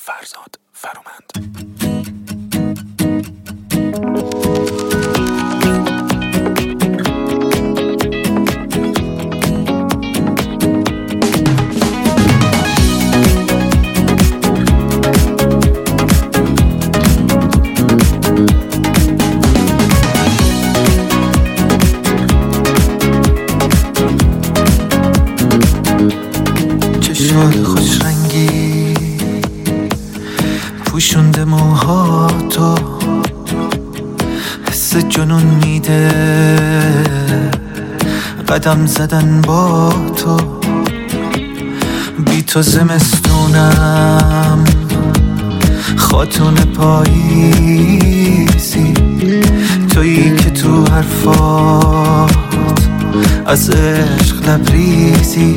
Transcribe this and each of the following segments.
فرزاد فرومند. چشات خوش رنگی پوشونده موهاتو، حس جنون میده قدم زدن با تو. بی تو زمستونم خاتون پاییزی، تویی که تو حرفات از عشق لبریزی.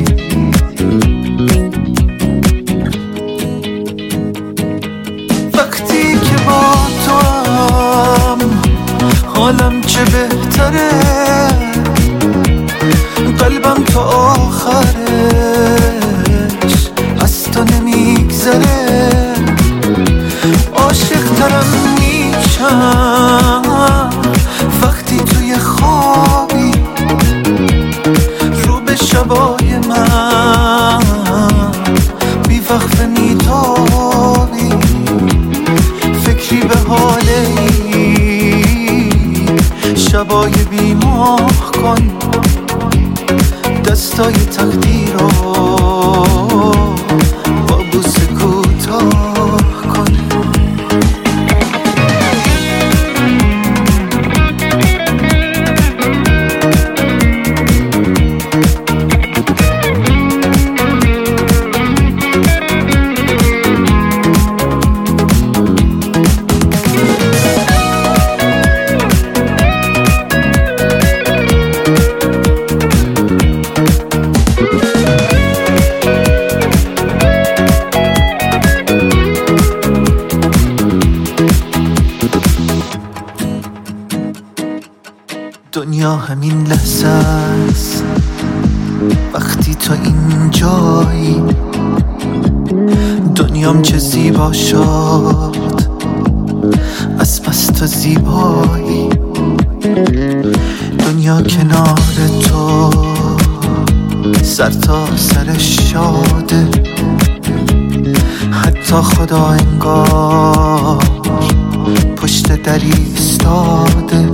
وقتی که با تو هم حالم چه بهتره، قلبم تا آخرش از تو نمیگذره. عاشق ترم میشم وقتی توی خوابی، رو به شبای من بی وقفه میتابی. فکری به حالی شبای بیماه کن، دستای تقدیر رو با بوسه کوتاه کن. دنیا همین لحظه است وقتی تو اینجایی. دنیام چه زیبا شد از پس تو زیبایی. دنیا کنار تو سر تا سرش شاده، حتی خدا انگار پشت دری ایستاده.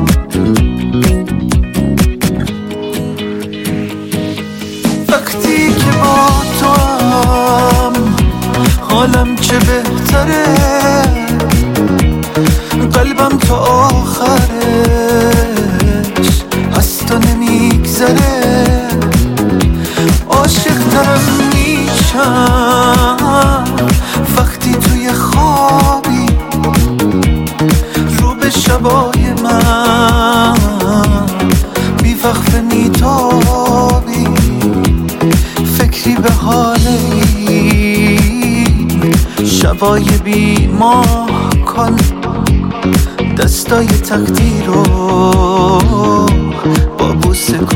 وقتی که با تو هم حالم چه بهتره، قلبم تا آخرش از تو نمیگذره. عاشق ترم میشم وقتی توی خوابی، رو به شبای من بی وقفه میتابی. فکری به حالی شبای بیماه کن، دستای تقدیر رو با بوسه